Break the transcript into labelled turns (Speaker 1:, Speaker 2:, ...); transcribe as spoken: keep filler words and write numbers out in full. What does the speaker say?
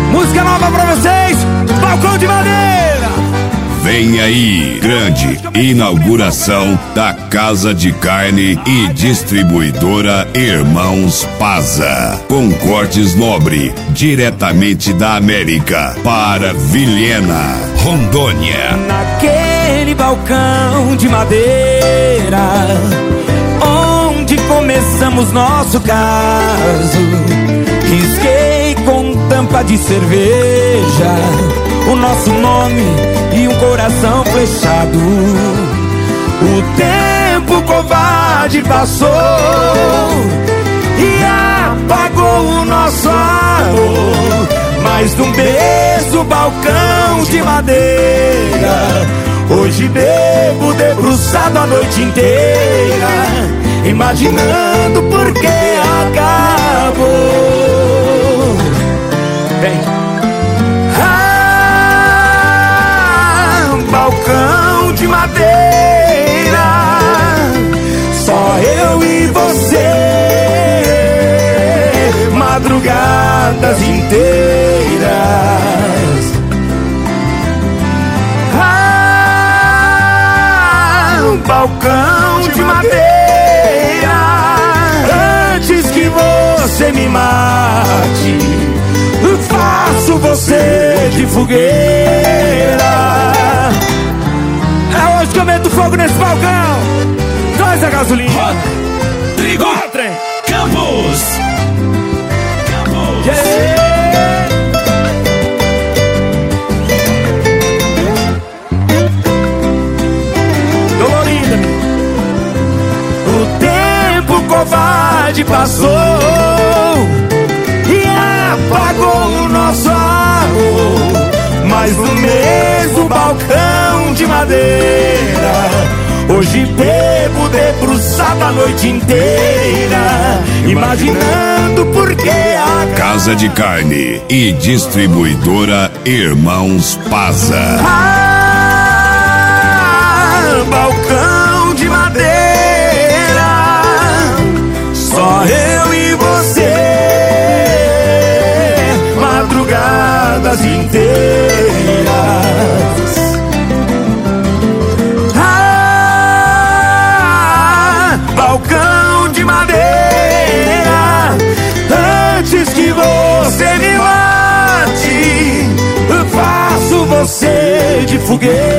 Speaker 1: Música nova pra vocês, Balcão de Madeira.
Speaker 2: Vem aí, grande inauguração da Casa de Carne e Distribuidora Irmãos Paza, com cortes nobre, diretamente da América para Vilhena, Rondônia.
Speaker 1: Naquele balcão de madeira, onde começamos nosso caso, risquei com tampa de cerveja o nosso nome e um coração fechado. O tempo covarde passou e apagou o nosso amor, mas num beijo, balcão de madeira, hoje bebo debruçado a noite inteira, imaginando por que acabou. Vem. Balcão de madeira, só eu e você, madrugadas inteiras. Ah, balcão de madeira, antes que você me mate, faço você de fogueira. É hoje que eu meto fogo nesse balcão. Traz a gasolina.
Speaker 3: Rodrigo Campos. Campos.
Speaker 1: Yeah. Dolorida. O tempo covarde passou e apagou o nosso amor, mas no mesmo balcão de madeira, hoje bebo debruçado a noite inteira, imaginando por que a
Speaker 2: Casa de Carne e Distribuidora Irmãos Paza.
Speaker 1: Ah, balcão de madeira, só eu e você, madrugadas inteiras. Balcão de madeira, antes que você me mate, faço você de fogueira.